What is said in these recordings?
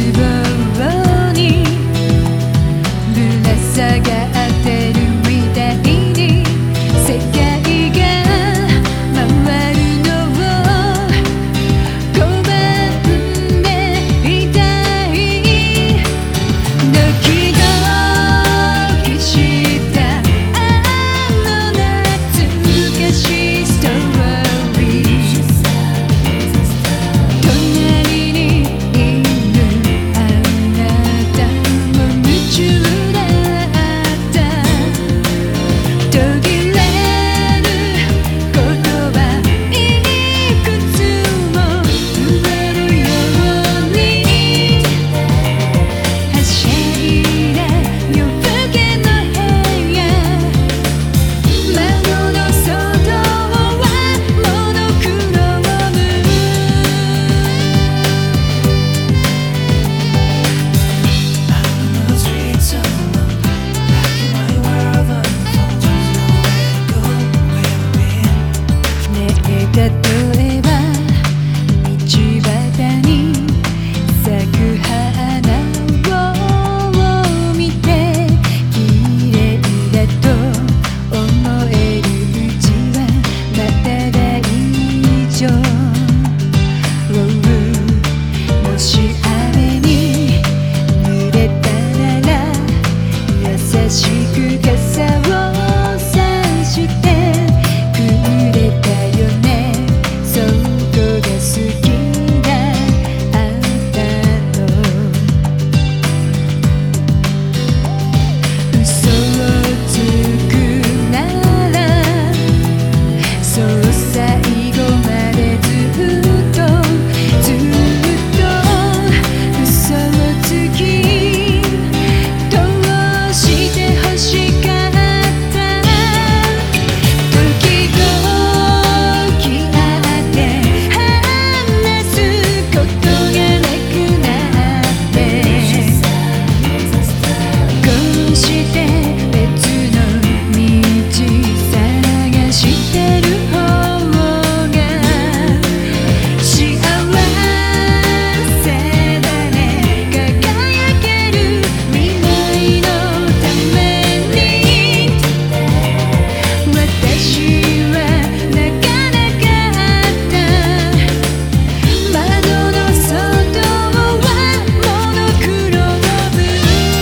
棒にぶら下がってるみたいに世界が回るのを拒んでいたい。ドキドキしたあの懐かしいストーリー。隣にいるあなたも夢中だった。途切れる言葉いくつも増えるようにはしゃいだ夜更けの部屋。窓の外はモノクローム。ねえ例えば道端に咲く花を見て綺麗だと思えるうちはまだ大丈夫。もし雨に濡れたなら優しく傘をさしてくれたよね。そこが好きだったの。嘘をつくならそう最後までずっと嘘をつき通して欲しかった。時々会って話すことがなくなってこうして別の道探してる方が幸せだね。輝ける未来のために私は泣かなかった。窓の外はモノクローム。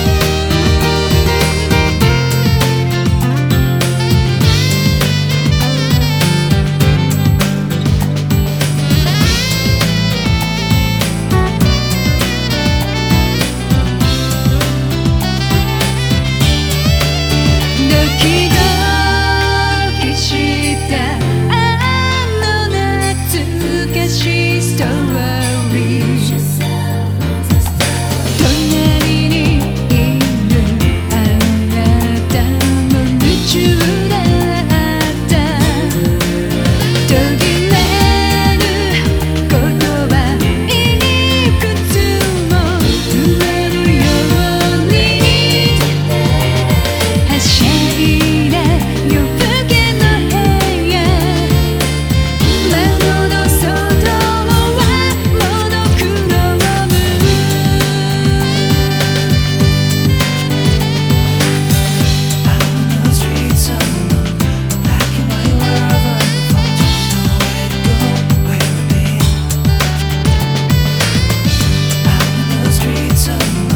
ドキドキしたあの懐かしいストーリー。隣にいるあなたも夢中だった。途切れる言葉いくつも増えるようにはしゃいだ夜更けの部屋。窓の外はモノクローム。 Streets of